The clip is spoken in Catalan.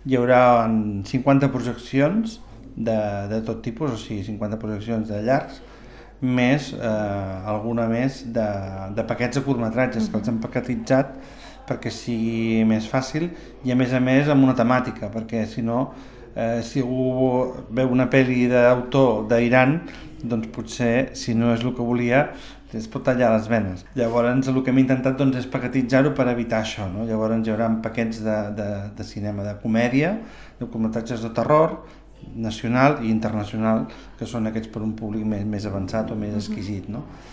hi haurà 50 projeccions de tot tipus, o sigui, 50 projeccions de llargs, més alguna més de paquets de curtmetratges que els hem paquetitzat perquè sigui més fàcil i a més amb una temàtica, perquè si no, si algú veu una pel·li d'autor d'Iran, doncs potser, si no és el que volia, es pot tallar les venes. Llavors el que hem intentat doncs, és paquetitzar-ho per evitar això, no? Llavors hi haurà paquets de cinema de comèdia, de curtmetratges de terror, nacional i internacional, que són aquests per un públic més avançat o més exquisit, no?